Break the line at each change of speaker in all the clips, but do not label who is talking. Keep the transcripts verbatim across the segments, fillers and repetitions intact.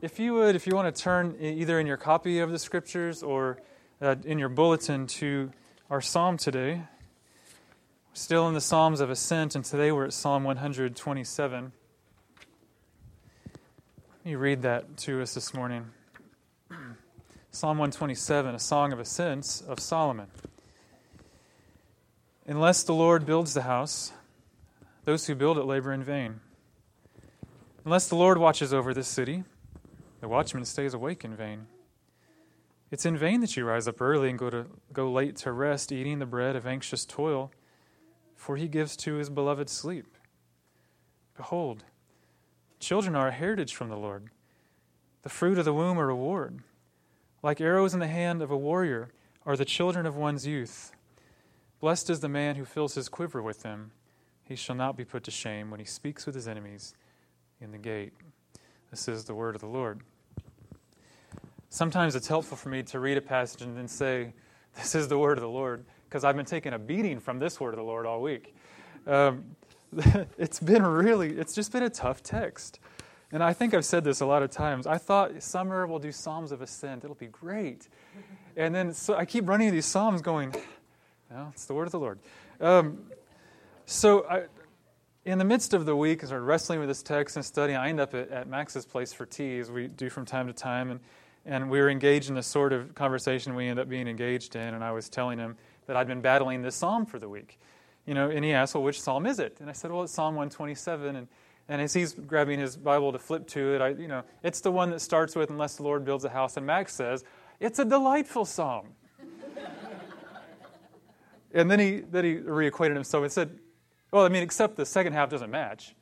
if you would, if you want to turn either in your copy of the Scriptures or uh, in your bulletin to our psalm today. We're still in the Psalms of Ascent, and today we're at Psalm one twenty-seven. Let me read that to us this morning. Psalm one twenty-seven, a song of ascents of Solomon. Unless the Lord builds the house, those who build it labor in vain. Unless the Lord watches over this city, the watchman stays awake in vain. It's in vain that you rise up early and go to go late to rest, eating the bread of anxious toil, for he gives to his beloved sleep. Behold, children are a heritage from the Lord, the fruit of the womb a reward. Like arrows in the hand of a warrior are the children of one's youth. Blessed is the man who fills his quiver with them. He shall not be put to shame when he speaks with his enemies in the gate. This is the word of the Lord. Sometimes it's helpful for me to read a passage and then say, this is the word of the Lord, because I've been taking a beating from this word of the Lord all week. Um, it's been really, it's just been a tough text. And I think I've said this a lot of times. I thought summer we'll do Psalms of Ascent. It'll be great. And then so I keep running these Psalms going, no, it's the word of the Lord. Um, so I, in the midst of the week, I started wrestling with this text and studying. I end up at, at Max's place for tea, as we do from time to time. And And we were engaged in the sort of conversation we end up being engaged in, and I was telling him that I'd been battling this psalm for the week. You know, and he asked, well, which psalm is it? And I said, well, it's Psalm one twenty-seven. And, and as he's grabbing his Bible to flip to it, I, you know, it's the one that starts with, unless the Lord builds a house. And Max says, it's a delightful psalm. And then he, then he reacquainted himself and said, well, I mean, except the second half doesn't match.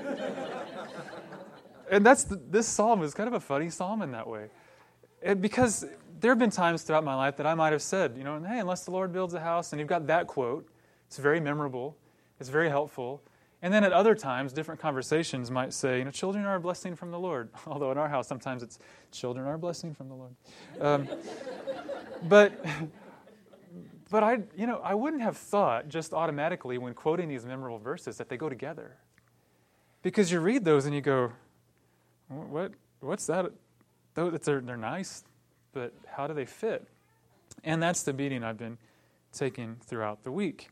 And that's the, this psalm is kind of a funny psalm in that way. It, because there have been times throughout my life that I might have said, you know, hey, unless the Lord builds a house, and you've got that quote, it's very memorable, it's very helpful. And then at other times, different conversations might say, you know, children are a blessing from the Lord. Although in our house, sometimes it's, children are a blessing from the Lord. Um, but, but I, you know, I wouldn't have thought just automatically when quoting these memorable verses that they go together. Because you read those and you go, what, what's that? They're, they're nice, but how do they fit? And that's the beating I've been taking throughout the week.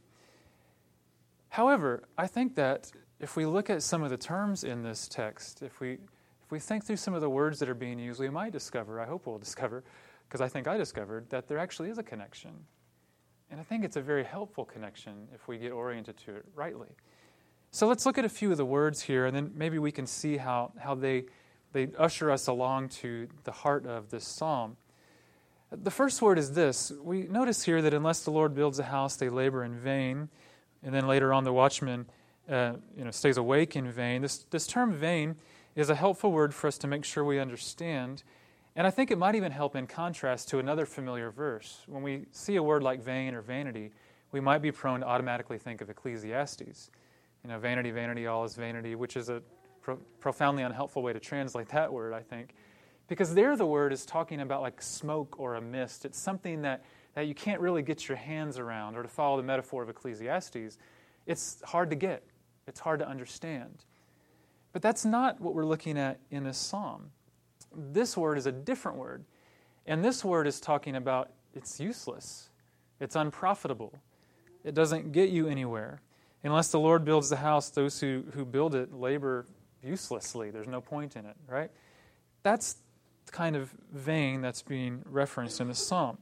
However, I think that if we look at some of the terms in this text, if we if we think through some of the words that are being used, we might discover, I hope we'll discover, because I think I discovered, that there actually is a connection. And I think it's a very helpful connection if we get oriented to it rightly. So let's look at a few of the words here, and then maybe we can see how, how they... They usher us along to the heart of this psalm. The first word is this. We notice here that unless the Lord builds a house, they labor in vain. And then later on, the watchman uh, you know, stays awake in vain. This, this term vain is a helpful word for us to make sure we understand. And I think it might even help in contrast to another familiar verse. When we see a word like vain or vanity, we might be prone to automatically think of Ecclesiastes. You know, vanity, vanity, all is vanity, which is a Pro- profoundly unhelpful way to translate that word, I think. Because there the word is talking about like smoke or a mist. It's something that, that you can't really get your hands around, or to follow the metaphor of Ecclesiastes, it's hard to get. It's hard to understand. But that's not what we're looking at in this psalm. This word is a different word. And this word is talking about it's useless. It's unprofitable. It doesn't get you anywhere. Unless the Lord builds the house, those who, who build it labor uselessly. There's no point in it, right? That's the kind of vein that's being referenced in the psalm.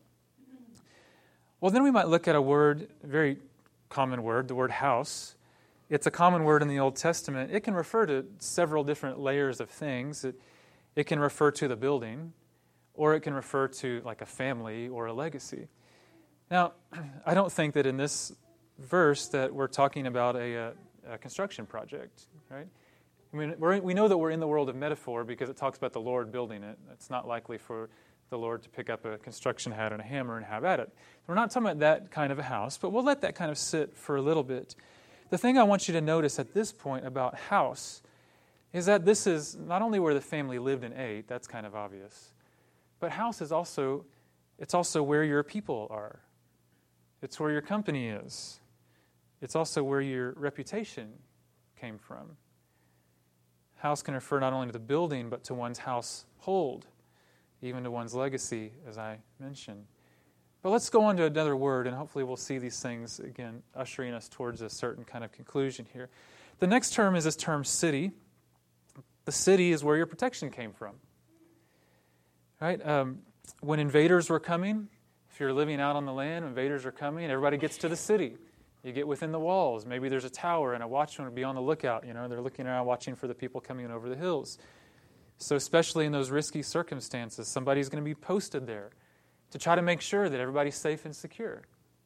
Well, then we might look at a word, a very common word, the word house. It's a common word in the Old Testament. It can refer to several different layers of things. It, it can refer to the building, or it can refer to like a family or a legacy. Now, I don't think that in this verse that we're talking about a, a, a construction project, right? I mean, we're, we know that we're in the world of metaphor because it talks about the Lord building it. It's not likely for the Lord to pick up a construction hat and a hammer and have at it. We're not talking about that kind of a house, but we'll let that kind of sit for a little bit. The thing I want you to notice at this point about house is that this is not only where the family lived and ate, that's kind of obvious, but house is also, it's also where your people are. It's where your company is. It's also where your reputation came from. House can refer not only to the building, but to one's household, even to one's legacy, as I mentioned. But let's go on to another word, and hopefully we'll see these things, again, ushering us towards a certain kind of conclusion here. The next term is this term city. The city is where your protection came from. Right? Um, when invaders were coming, if you're living out on the land, invaders are coming, everybody gets to the city. You get within the walls. Maybe there's a tower and a watchman would be on the lookout. You know, they're looking around watching for the people coming in over the hills. So especially in those risky circumstances, somebody's going to be posted there to try to make sure that everybody's safe and secure.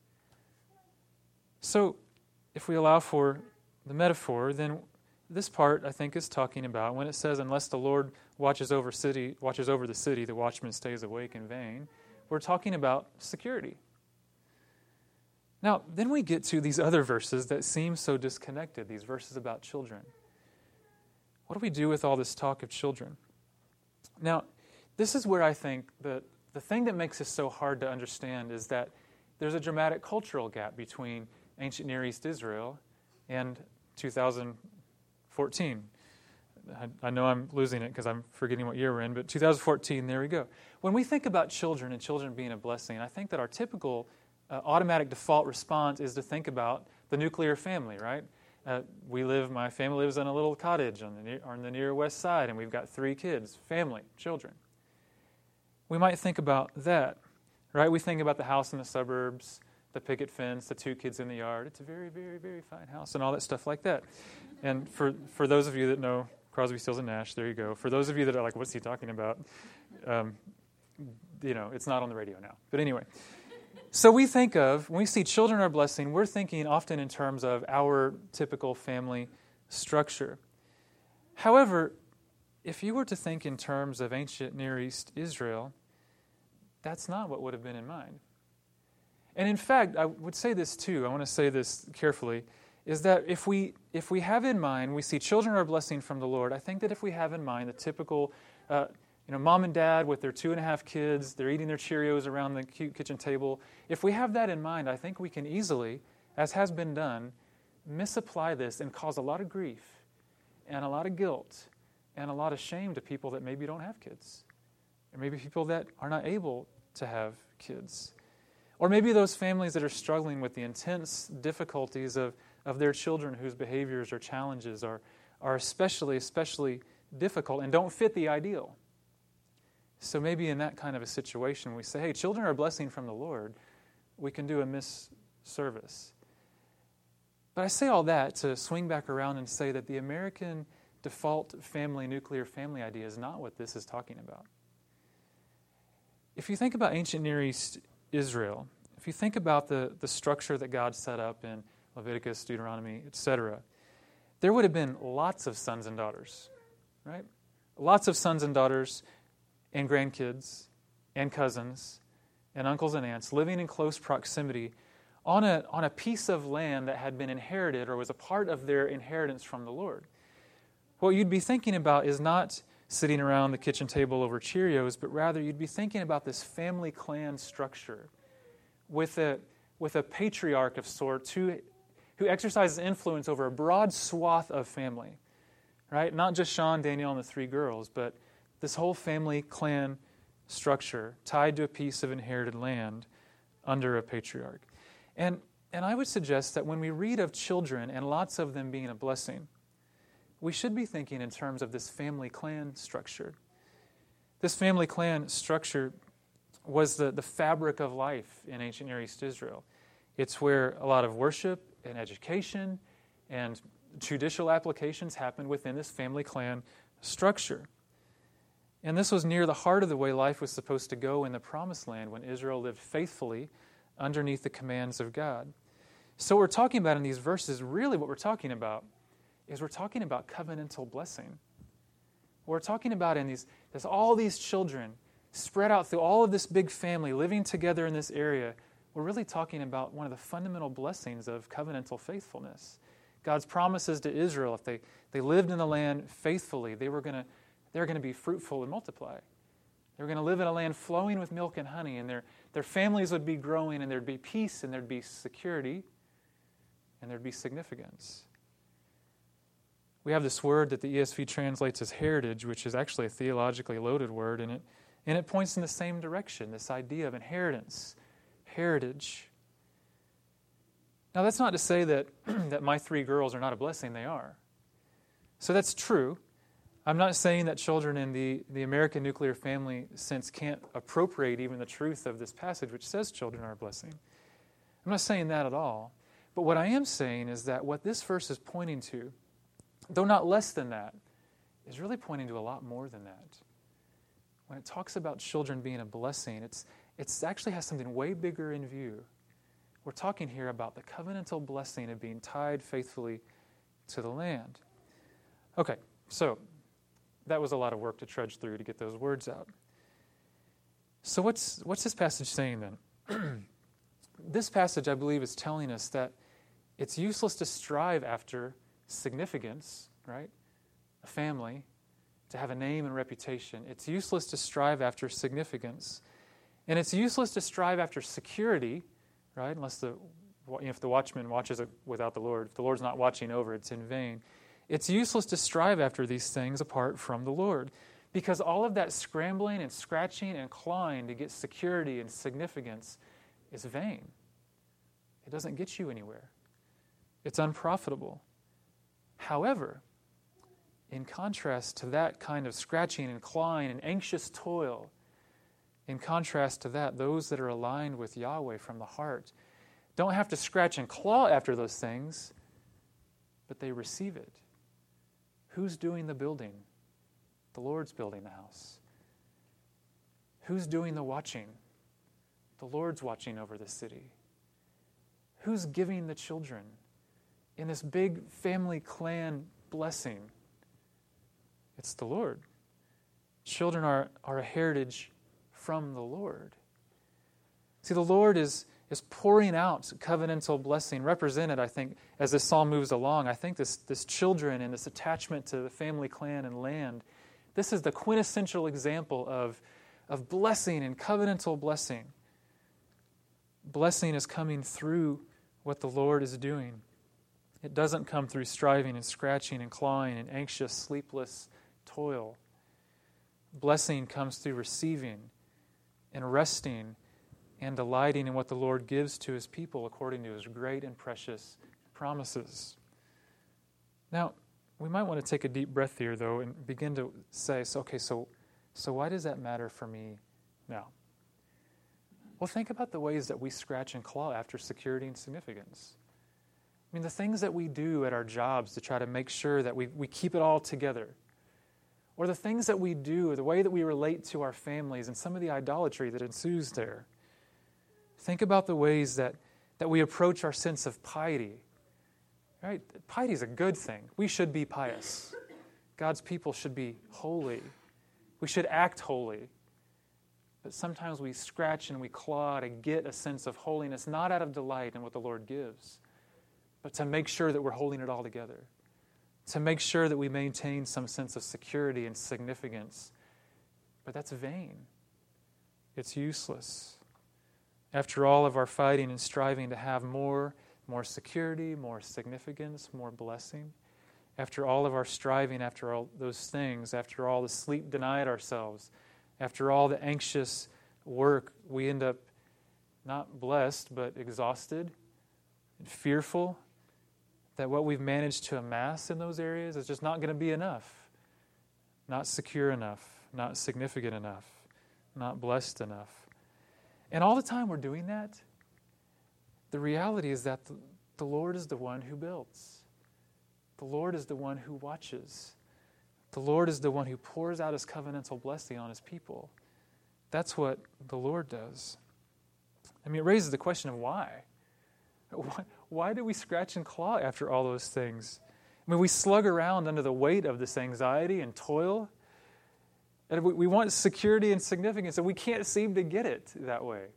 So if we allow for the metaphor, then this part, I think, is talking about when it says, unless the Lord watches over city, watches over the city, the watchman stays awake in vain. We're talking about security. Now, then we get to these other verses that seem so disconnected, these verses about children. What do we do with all this talk of children? Now, this is where I think that the thing that makes this so hard to understand is that there's a dramatic cultural gap between ancient Near East Israel and two thousand fourteen. I, I know I'm losing it because I'm forgetting what year we're in, but two thousand fourteen, there we go. When we think about children and children being a blessing, I think that our typical Uh, automatic default response is to think about the nuclear family, right? Uh, we live, my family lives in a little cottage on the, near, on the near west side, and we've got three kids, family, children. We might think about that, right? We think about the house in the suburbs, the picket fence, the two kids in the yard. It's a very, very, very fine house and all that stuff like that. And for, for those of you that know Crosby, Stills, and Nash, there you go. For those of you that are like, what's he talking about? Um, you know, it's not on the radio now. But anyway. So we think of, when we see children are a blessing, we're thinking often in terms of our typical family structure. However, if you were to think in terms of ancient Near East Israel, that's not what would have been in mind. And in fact, I would say this too, I want to say this carefully, is that if we if we have in mind, we see children are a blessing from the Lord, I think that if we have in mind the typical uh, You know, mom and dad with their two and a half kids, they're eating their Cheerios around the cute kitchen table. If we have that in mind, I think we can easily, as has been done, misapply this and cause a lot of grief and a lot of guilt and a lot of shame to people that maybe don't have kids, or maybe people that are not able to have kids, or maybe those families that are struggling with the intense difficulties of, of their children whose behaviors or challenges are, are especially, especially difficult and don't fit the ideal. So maybe in that kind of a situation, we say, hey, children are a blessing from the Lord. We can do a misservice. But I say all that to swing back around and say that the American default family, nuclear family idea is not what this is talking about. If you think about ancient Near East Israel, if you think about the, the structure that God set up in Leviticus, Deuteronomy, et cetera, there would have been lots of sons and daughters, right? Lots of sons and daughters and grandkids and cousins and uncles and aunts living in close proximity on a, on a piece of land that had been inherited or was a part of their inheritance from the Lord. What you'd be thinking about is not sitting around the kitchen table over Cheerios, but rather you'd be thinking about this family clan structure with a, with a patriarch of sorts who, who exercises influence over a broad swath of family, right? Not just Sean, Danielle, and the three girls, but this whole family clan structure tied to a piece of inherited land under a patriarch. And, and I would suggest that when we read of children and lots of them being a blessing, we should be thinking in terms of this family clan structure. This family clan structure was the, the fabric of life in ancient Near East Israel. It's where a lot of worship and education and judicial applications happened within this family clan structure. And this was near the heart of the way life was supposed to go in the Promised Land when Israel lived faithfully underneath the commands of God. So what we're talking about in these verses, really what we're talking about is we're talking about covenantal blessing. What we're talking about in these, there's all these children spread out through all of this big family living together in this area. We're really talking about one of the fundamental blessings of covenantal faithfulness. God's promises to Israel, if they, they lived in the land faithfully, they were going to They're going to be fruitful and multiply. They're going to live in a land flowing with milk and honey, and their, their families would be growing, and there'd be peace, and there'd be security, and there'd be significance. we have this word that the E S V translates as heritage, which is actually a theologically loaded word, and it, and it points in the same direction, this idea of inheritance, heritage. Now, that's not to say that, that my three girls are not a blessing. They are. So that's true. I'm not saying that children in the, the American nuclear family sense can't appropriate even the truth of this passage, which says children are a blessing. I'm not saying that at all. But what I am saying is that what this verse is pointing to, though not less than that, is really pointing to a lot more than that. When it talks about children being a blessing, it's it's actually has something way bigger in view. We're talking here about the covenantal blessing of being tied faithfully to the land. Okay, so that was a lot of work to trudge through to get those words out. So what's what's this passage saying then? This passage, I believe, is telling us that it's useless to strive after significance, right? A family, to have a name and reputation. It's useless to strive after significance. And it's useless to strive after security, right? Unless the, you know, if the watchman watches it without the Lord. If the Lord's not watching over, it's in vain. It's useless to strive after these things apart from the Lord. Because all of that scrambling and scratching and clawing to get security and significance is vain. It doesn't get you anywhere. It's unprofitable. However, in contrast to that kind of scratching and clawing and anxious toil, in contrast to that, those that are aligned with Yahweh from the heart don't have to scratch and claw after those things, but they receive it. Who's doing the building? The Lord's building the house. Who's doing the watching? The Lord's watching over the city. Who's giving the children in this big family clan blessing? It's the Lord. Children are, are a heritage from the Lord. See, the Lord is, is pouring out covenantal blessing, represented, I think, as this psalm moves along. I think this, this children and this attachment to the family clan and land, this is the quintessential example of, of blessing and covenantal blessing. Blessing is coming through what the Lord is doing. It doesn't come through striving and scratching and clawing and anxious, sleepless toil. Blessing comes through receiving and resting and delighting in what the Lord gives to His people according to His great and precious promises. Now, we might want to take a deep breath here, though, and begin to say, so, okay, so, so why does that matter for me now? Well, think about the ways that we scratch and claw after security and significance. I mean, the things that we do at our jobs to try to make sure that we, we keep it all together. Or the things that we do, the way that we relate to our families and some of the idolatry that ensues there. Think about the ways that, that we approach our sense of piety. Right? Piety is a good thing. We should be pious. God's people should be holy. We should act holy. But sometimes we scratch and we claw to get a sense of holiness, not out of delight in what the Lord gives, but to make sure that we're holding it all together, to make sure that we maintain some sense of security and significance. But that's vain. It's useless. After all of our fighting and striving to have more, more security, more significance, more blessing, after all of our striving, after all those things, after all the sleep denied ourselves, after all the anxious work, we end up not blessed, but exhausted and fearful that what we've managed to amass in those areas is just not going to be enough, not secure enough, not significant enough, not blessed enough. And all the time we're doing that, the reality is that the, the Lord is the one who builds. The Lord is the one who watches. The Lord is the one who pours out His covenantal blessing on His people. That's what the Lord does. I mean, it raises the question of why. Why, why do we scratch and claw after all those things? I mean, we slug around under the weight of this anxiety and toil. And we, we want security and significance, and we can't seem to get it that way.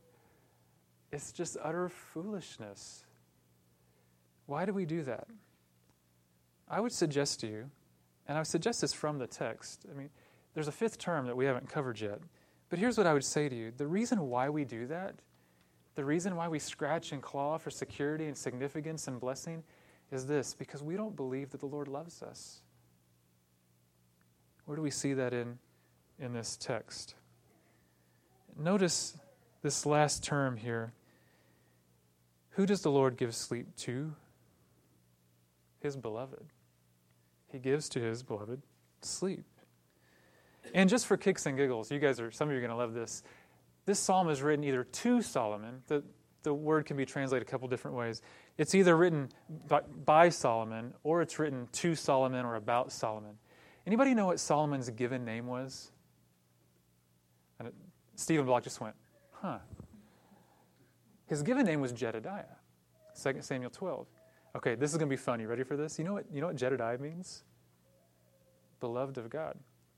It's just utter foolishness. Why do we do that? I would suggest to you, and I would suggest this from the text. I mean, there's a fifth term that we haven't covered yet. But here's what I would say to you. The reason why we do that, the reason why we scratch and claw for security and significance and blessing is this, because we don't believe that the Lord loves us. Where do we see that in, in this text? Notice this last term here. Who does the Lord give sleep to? His beloved. He gives to his beloved sleep. And just for kicks and giggles, you guys are, some of you are going to love this. This psalm is written either to Solomon. The, the word can be translated a couple different ways. It's either written by, by Solomon, or it's written to Solomon or about Solomon. Anybody know what Solomon's given name was? And it, Stephen Block just went, huh. His given name was Jedediah, Second Samuel twelve. Okay, this is going to be fun. You ready for this? You know what, you know what Jedediah means? Beloved of God.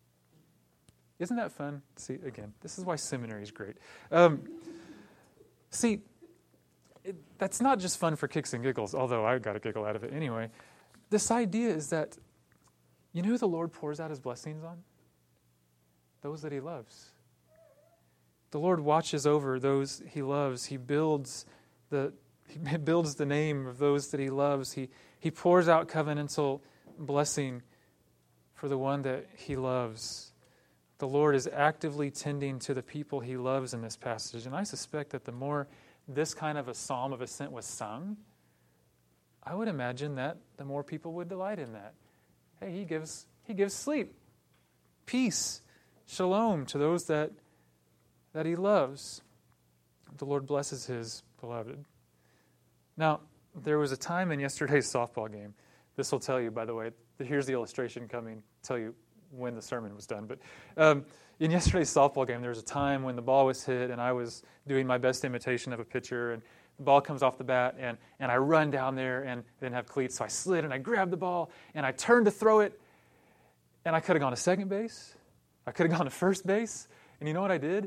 Isn't that fun? See, again, this is why seminary is great. Um, see, it, that's not just fun for kicks and giggles, although I got a giggle out of it anyway. This idea is that, you know who the Lord pours out his blessings on? Those that he loves. The Lord watches over those he loves. He builds the he builds the name of those that he loves. He he pours out covenantal blessing for the one that he loves. The Lord is actively tending to the people he loves in this passage. And I suspect that the more this kind of a psalm of ascent was sung, I would imagine that the more people would delight in that. Hey, he gives he gives sleep, peace, shalom to those that that he loves. The Lord blesses his beloved. Now, there was a time in yesterday's softball game. This will tell you, by the way, here's the illustration coming, tell you when the sermon was done. But um, in yesterday's softball game, there was a time when the ball was hit, and I was doing my best imitation of a pitcher, and the ball comes off the bat, and, and I run down there and didn't have cleats, so I slid, and I grabbed the ball, and I turned to throw it, and I could have gone to second base. I could have gone to first base. And you know what I did?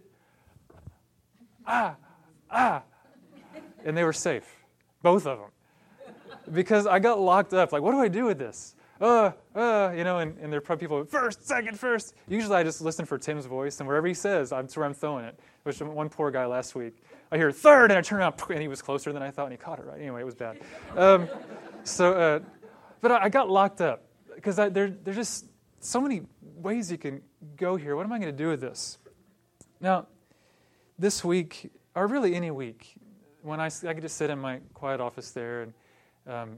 Ah, ah. And they were safe, both of them. Because I got locked up. Like, what do I do with this? Uh, uh, you know, and, and there are probably people, first, second, first. Usually I just listen for Tim's voice, and wherever he says, that's where I'm throwing it. Which one poor guy last week, I hear third, and I turn around, and he was closer than I thought, and he caught it right. Anyway, it was bad. Um, so, uh, but I, I got locked up because there, there's just so many ways you can go here. What am I going to do with this? Now, this week, or really any week, when I, I could just sit in my quiet office there, and um,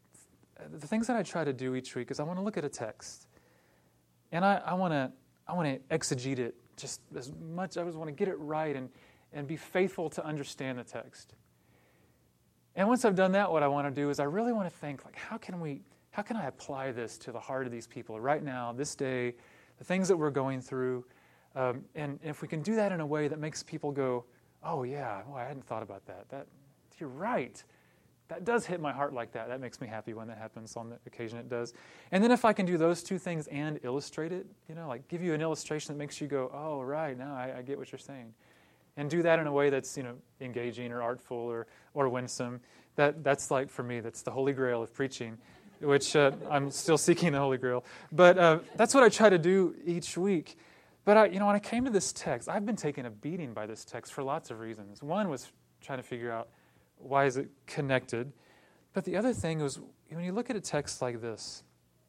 the things that I try to do each week is I want to look at a text, and I, I want to I want to exegete it just as much. I just want to get it right and and be faithful to understand the text. And once I've done that, what I want to do is I really want to think, like, how can we how can I apply this to the heart of these people right now, this day, the things that we're going through. Um, and if we can do that in a way that makes people go, oh, yeah, well, I hadn't thought about that. That you're right. That does hit my heart like that. That makes me happy when that happens on the occasion it does. And then if I can do those two things and illustrate it, you know, like give you an illustration that makes you go, oh, right, now I, I get what you're saying. And do that in a way that's, you know, engaging or artful or, or winsome. That That's like, for me, that's the holy grail of preaching, which uh, I'm still seeking the holy grail. But uh, that's what I try to do each week. But, I, you know, when I came to this text, I've been taking a beating by this text for lots of reasons. One was trying to figure out why is it connected. But the other thing was, when you look at a text like this,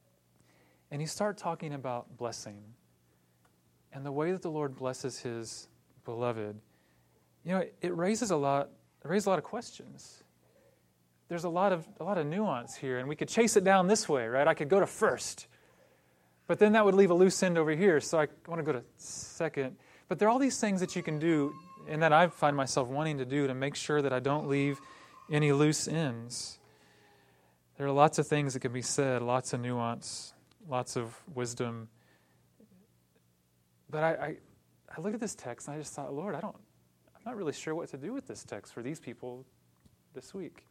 and you start talking about blessing, and the way that the Lord blesses his beloved, you know, it, it raises a lot, it raises a lot of questions. There's a lot of a lot of nuance here, and we could chase it down this way, right? I could go to first. But then that would leave a loose end over here, so I want to go to second. But there are all these things that you can do, and that I find myself wanting to do to make sure that I don't leave any loose ends. There are lots of things that can be said, lots of nuance, lots of wisdom. But I, I, I looked at this text, and I just thought, Lord, I don't, I'm not really sure what to do with this text for these people this week.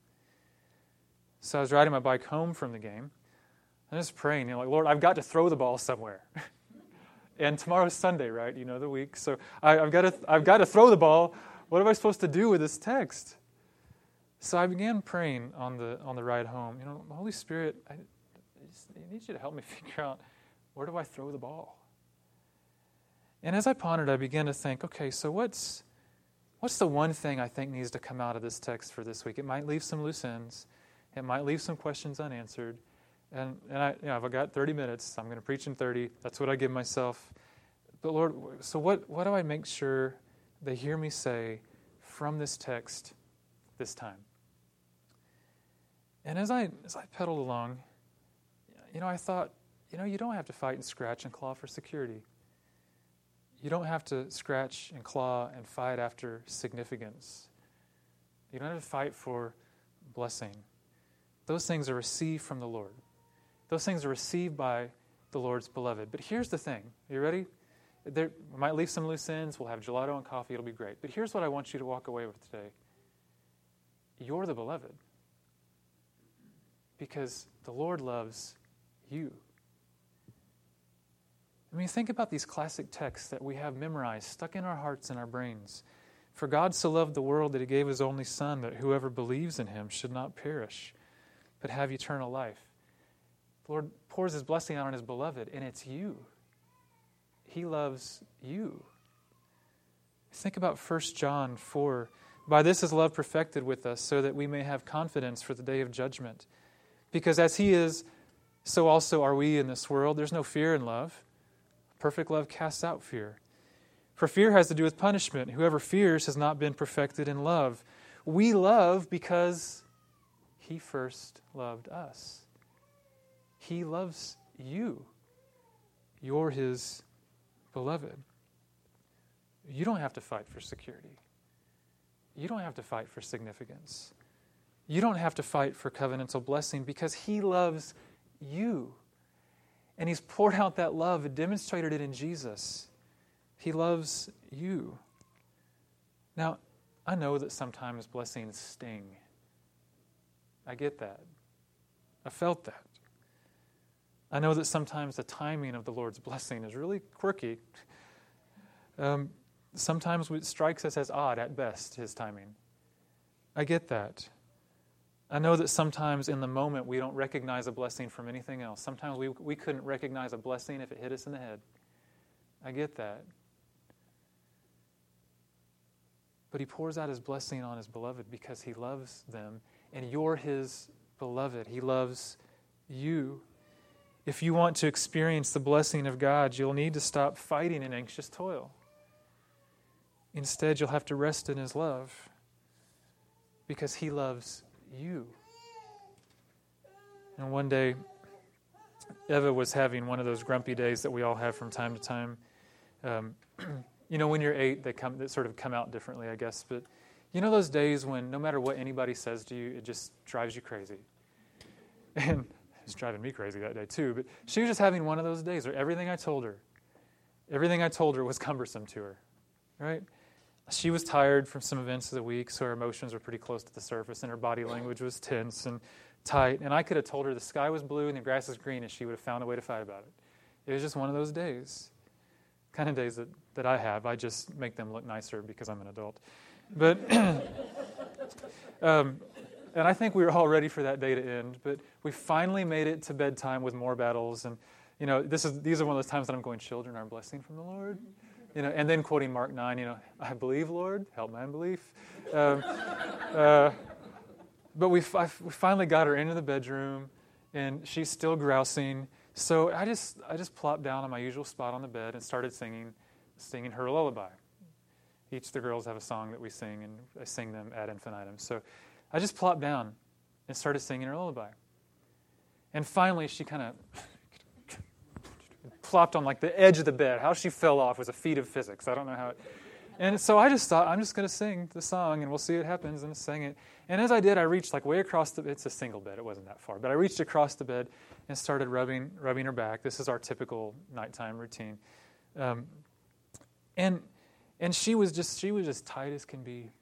So I was riding my bike home from the game. I'm just praying, you know, like, Lord, I've got to throw the ball somewhere. And tomorrow's Sunday, right? You know, the week. So I, I've got to I've got to throw the ball. What am I supposed to do with this text? So I began praying on the on the ride home. You know, Holy Spirit, I, I, just, I need you to help me figure out, where do I throw the ball? And as I pondered, I began to think, okay, so what's what's the one thing I think needs to come out of this text for this week? It might leave some loose ends. It might leave some questions unanswered. And, and I, you know, if I got thirty minutes, I'm going to preach in thirty. That's what I give myself. But Lord, so what, what do I make sure they hear me say from this text this time? And as I as I pedaled along, you know, I thought, you know, you don't have to fight and scratch and claw for security. You don't have to scratch and claw and fight after significance. You don't have to fight for blessing. Those things are received from the Lord. Those things are received by the Lord's beloved. But here's the thing. Are you ready? There, we might leave some loose ends. We'll have gelato and coffee. It'll be great. But here's what I want you to walk away with today. You're the beloved. Because the Lord loves you. I mean, think about these classic texts that we have memorized, stuck in our hearts and our brains. For God so loved the world that he gave his only Son, that whoever believes in him should not perish, but have eternal life. The Lord pours his blessing out on his beloved, and it's you. He loves you. Think about First John four. By this is love perfected with us, so that we may have confidence for the day of judgment. Because as he is, so also are we in this world. There's no fear in love. Perfect love casts out fear. For fear has to do with punishment. Whoever fears has not been perfected in love. We love because he first loved us. He loves you. You're his beloved. You don't have to fight for security. You don't have to fight for significance. You don't have to fight for covenantal blessing because he loves you. And he's poured out that love and demonstrated it in Jesus. He loves you. Now, I know that sometimes blessings sting. I get that. I felt that. I know that sometimes the timing of the Lord's blessing is really quirky. Um, sometimes it strikes us as odd at best, his timing. I get that. I know that sometimes in the moment we don't recognize a blessing from anything else. Sometimes we, we couldn't recognize a blessing if it hit us in the head. I get that. But he pours out his blessing on his beloved because he loves them, and you're his beloved. He loves you. If you want to experience the blessing of God, you'll need to stop fighting in anxious toil. Instead, you'll have to rest in his love because he loves you. And one day, Eva was having one of those grumpy days that we all have from time to time. Um, you know, when you're eight, they come, they sort of come out differently, I guess. But you know those days when no matter what anybody says to you, it just drives you crazy. And it's driving me crazy that day too. But she was just having one of those days where everything I told her, everything I told her was cumbersome to her, right? She was tired from some events of the week, so her emotions were pretty close to the surface, and her body language was tense and tight. And I could have told her the sky was blue and the grass is green, and she would have found a way to fight about it. It was just one of those days, kind of days that, that I have. I just make them look nicer because I'm an adult. But, um, and I think we were all ready for that day to end. But we finally made it to bedtime with more battles. And, you know, this is these are one of those times that I'm going, children are a blessing from the Lord. You know, and then quoting Mark nine, you know, I believe, Lord, help my unbelief. Um, uh, but we, f- we finally got her into the bedroom, and she's still grousing. So I just I just plopped down on my usual spot on the bed and started singing, singing her lullaby. Each of the girls have a song that we sing, and I sing them ad infinitum. So I just plopped down and started singing her lullaby. And finally, she kind of plopped on like the edge of the bed. How she fell off was a feat of physics. I don't know how it... And so I just thought, I'm just going to sing the song, and we'll see what happens, and I sang it. And as I did, I reached like way across the... It's a single bed. It wasn't that far. But I reached across the bed and started rubbing rubbing her back. This is our typical nighttime routine. Um, and and she was just she was as tight as can be.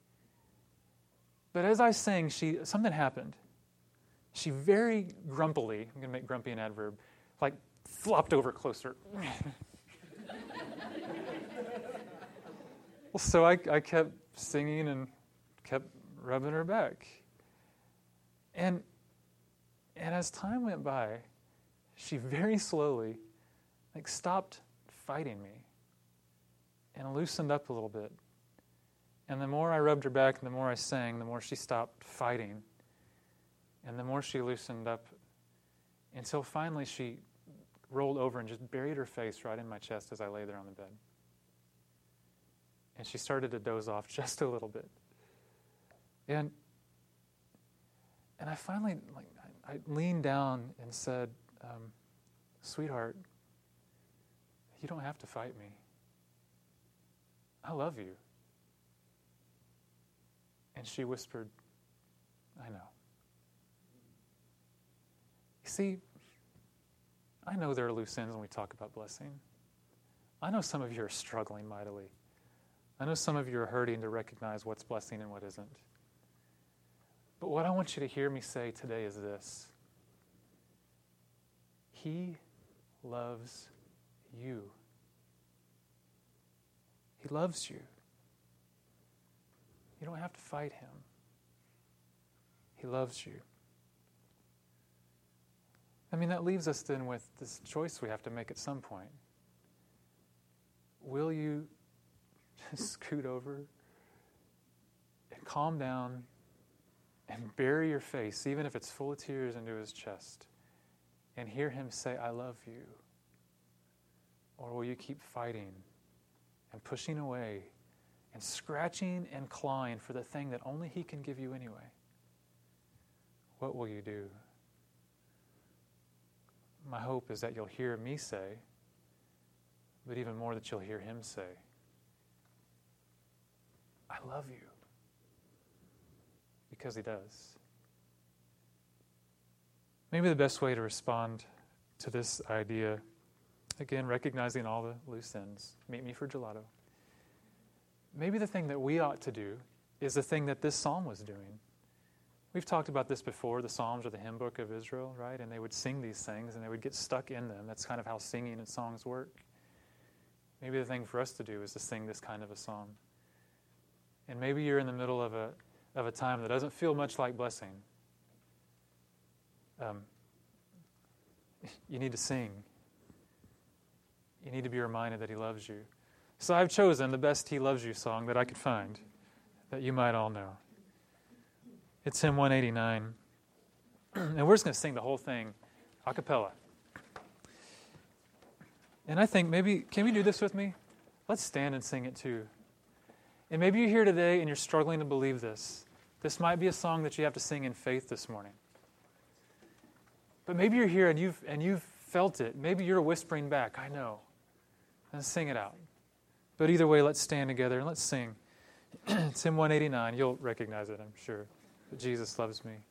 But as I sang, she something happened. She very grumpily, I'm going to make grumpy an adverb, like flopped over closer. Well, so I, I kept singing and kept rubbing her back. And and as time went by, she very slowly like stopped fighting me and loosened up a little bit. And the more I rubbed her back and the more I sang, the more she stopped fighting. And the more she loosened up. until finally she rolled over and just buried her face right in my chest as I lay there on the bed. And she started to doze off just a little bit. And and I finally, like, I, I leaned down and said, um, sweetheart, you don't have to fight me. I love you. And she whispered, I know. You see, I know there are loose ends when we talk about blessing. I know some of you are struggling mightily. I know some of you are hurting to recognize what's blessing and what isn't. But what I want you to hear me say today is this. He loves you. He loves you. You don't have to fight him. He loves you. I mean, that leaves us then with this choice we have to make at some point. Will you scoot over and calm down and bury your face, even if it's full of tears, into his chest, and hear him say, I love you? Or will you keep fighting and pushing away and scratching and clawing for the thing that only he can give you anyway? What will you do? My hope is that you'll hear me say, but even more that you'll hear him say, I love you. Because he does. Maybe the best way to respond to this idea, again, recognizing all the loose ends, meet me for gelato. Maybe the thing that we ought to do is the thing that this psalm was doing. We've talked about this before. The Psalms are the hymn book of Israel, right? And they would sing these things and they would get stuck in them. That's kind of how singing and songs work. Maybe the thing for us to do is to sing this kind of a song. And maybe you're in the middle of a of a time that doesn't feel much like blessing. Um, you need to sing. You need to be reminded that he loves you. So I've chosen the best He Loves You song that I could find that you might all know. It's hymn one eighty-nine. And we're just going to sing the whole thing a cappella. And I think maybe, can we do this with me? Let's stand and sing it too. And maybe you're here today and you're struggling to believe this. This might be a song that you have to sing in faith this morning. But maybe you're here and you've and you've felt it. Maybe you're whispering back, I know. And sing it out. But either way, let's stand together and let's sing. It's hymn one eighty-nine. You'll recognize it, I'm sure. But Jesus loves me.